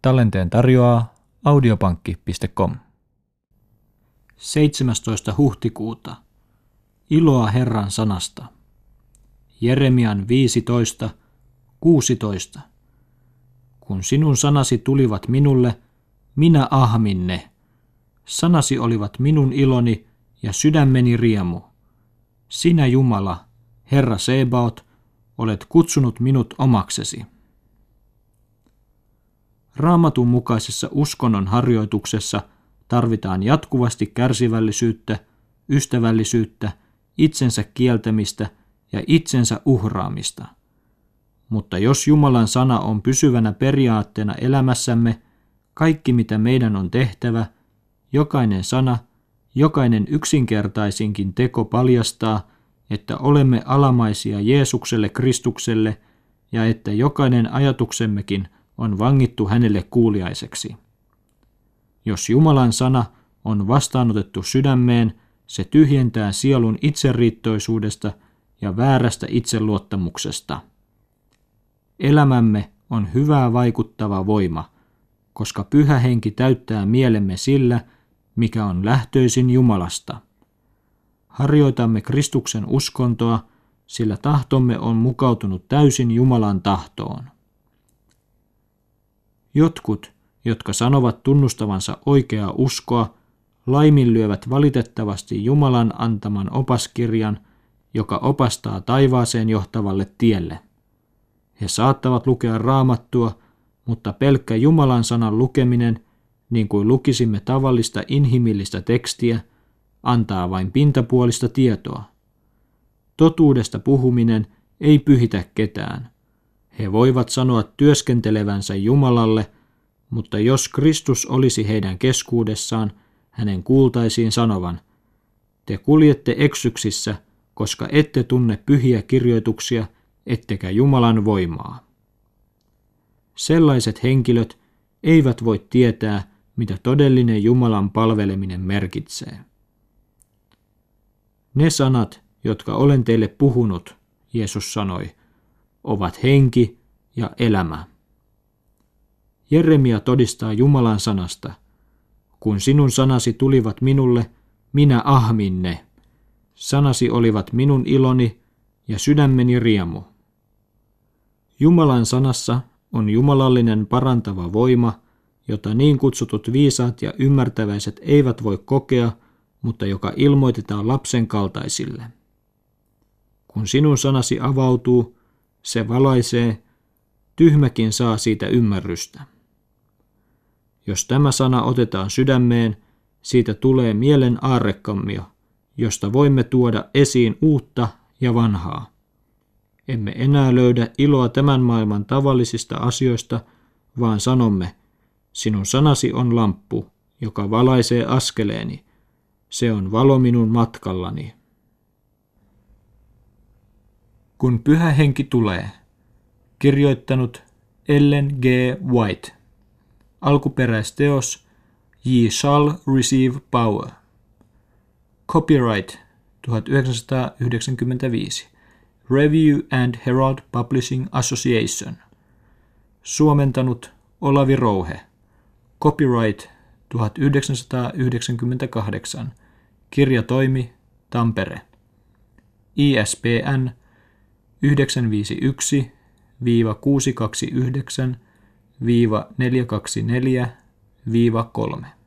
Tallenteen tarjoaa audiopankki.com. 17. huhtikuuta. Iloa Herran sanasta. Jeremian 15:16. Kun sinun sanasi tulivat minulle, minä ahmin ne. Sanasi olivat minun iloni ja sydämeni riemu. Sinä Jumala, Herra Sebaot, olet kutsunut minut omaksesi. Raamatun mukaisessa uskonnon harjoituksessa tarvitaan jatkuvasti kärsivällisyyttä, ystävällisyyttä, itsensä kieltämistä ja itsensä uhraamista. Mutta jos Jumalan sana on pysyvänä periaatteena elämässämme, kaikki mitä meidän on tehtävä, jokainen sana, jokainen yksinkertaisinkin teko paljastaa, että olemme alamaisia Jeesukselle Kristukselle ja että jokainen ajatuksemmekin on vangittu hänelle kuuliaiseksi. Jos Jumalan sana on vastaanotettu sydämeen, se tyhjentää sielun itseriittoisuudesta ja väärästä itseluottamuksesta. Elämämme on hyvää vaikuttava voima, koska Pyhä Henki täyttää mielemme sillä, mikä on lähtöisin Jumalasta. Harjoitamme Kristuksen uskontoa, sillä tahtomme on mukautunut täysin Jumalan tahtoon. Jotkut, jotka sanovat tunnustavansa oikeaa uskoa, laiminlyövät valitettavasti Jumalan antaman opaskirjan, joka opastaa taivaaseen johtavalle tielle. He saattavat lukea Raamattua, mutta pelkkä Jumalan sanan lukeminen, niin kuin lukisimme tavallista inhimillistä tekstiä, antaa vain pintapuolista tietoa. Totuudesta puhuminen ei pyhitä ketään. He voivat sanoa työskentelevänsä Jumalalle, mutta jos Kristus olisi heidän keskuudessaan, hänen kuultaisiin sanovan: te kuljette eksyksissä, koska ette tunne pyhiä kirjoituksia, ettekä Jumalan voimaa. Sellaiset henkilöt eivät voi tietää, mitä todellinen Jumalan palveleminen merkitsee. Ne sanat, jotka olen teille puhunut, Jeesus sanoi, ovat henki ja elämä. Jeremia todistaa Jumalan sanasta: kun sinun sanasi tulivat minulle, minä ahmin ne. Sanasi olivat minun iloni ja sydämeni riemu. Jumalan sanassa on jumalallinen parantava voima, jota niin kutsutut viisaat ja ymmärtäväiset eivät voi kokea, mutta joka ilmoitetaan lapsen kaltaisille. Kun sinun sanasi avautuu, se valaisee, tyhmäkin saa siitä ymmärrystä. Jos tämä sana otetaan sydämeen, siitä tulee mielen aarrekammio, josta voimme tuoda esiin uutta ja vanhaa. Emme enää löydä iloa tämän maailman tavallisista asioista, vaan sanomme: sinun sanasi on lamppu, joka valaisee askeleeni. Se on valo minun matkallani. Kun Pyhä Henki tulee. Kirjoittanut Ellen G. White. Alkuperäisteos Ye Shall Receive Power. Copyright 1995. Review and Herald Publishing Association. Suomentanut Olavi Rouhe. Copyright 1998. Kirjatoimi Tampere. ISBN 951-629-424-3